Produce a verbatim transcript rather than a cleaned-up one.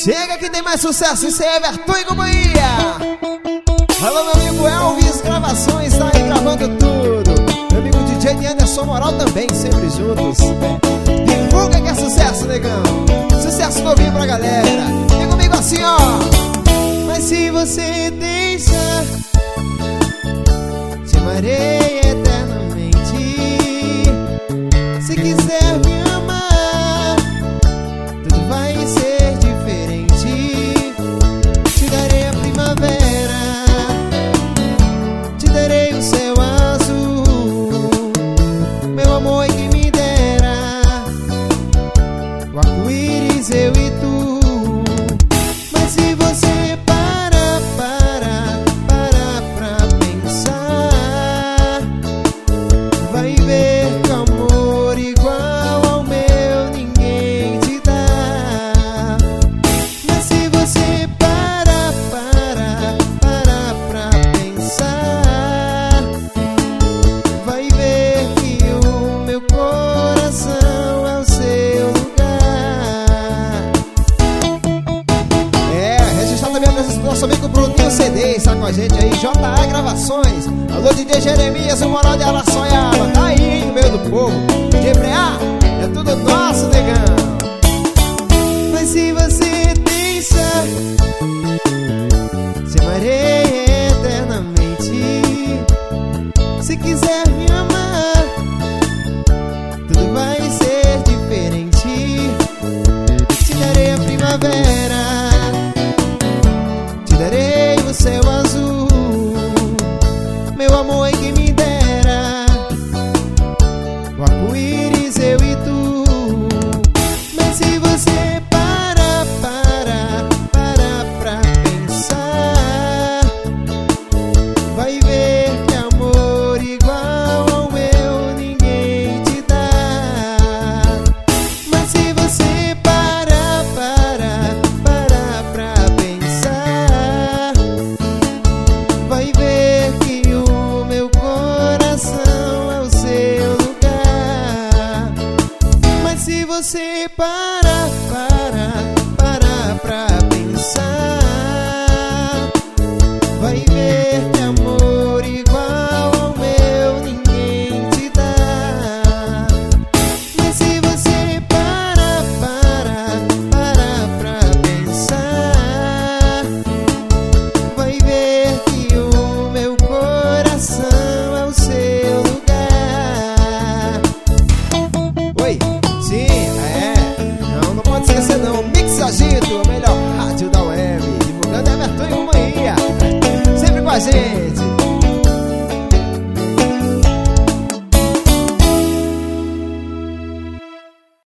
Chega que tem mais sucesso, isso é Everton e companhia. Alô, meu amigo Elvis Gravações, tá aí gravando tudo. Meu amigo D J Anderson Moral também, sempre juntos. Divulga que é sucesso, negão. Sucesso novinho pra galera. Vem comigo assim, ó. Mas se você deixar, te amarei eternamente. Se quiser me amar, tudo vai ser diferente. Te darei a primavera, te darei o céu azul. Meu amor é quem me dera, o arco-íris, eu e tu. Mas se você para, para, para pra pensar, vai ver que amor igual ao meu ninguém te dá. Mas se você para, para, para pra pensar, vai ver que o meu coração é o seu lugar. É, registrar também a presença do nosso amigo Bruninho C D, está com a gente aí, J A Gravações. Alô, D J Jeremias, o Moral de Araçoiaba, tá aí, hein, no meio do povo. D J Breá, é tudo nosso, negão. Mas se você pensar, te amarei eternamente. Se quiser me amar, tudo vai ser diferente. Te darei a primavera, te darei o céu azul. Meu amor é quem me dera, o arco-íris, eu e tu. Mas se você para, para, para pra pensar, vai ver que amor igual ao meu ninguém te dá. Mas se você para, para, para pra pensar, vai ver que o meu coração é o seu lugar. Mas se você para, para, para pra pensar, vai ver que amor igual ao meu ninguém te dá. Mas se você para, para, para pra pensar, vai ver que o meu coração é o seu lugar. Oi, sim, é. Não, não pode esquecer não. Mix Agito, a melhor rádio da web. Divulgando Everton e companhia. Sempre com a gente.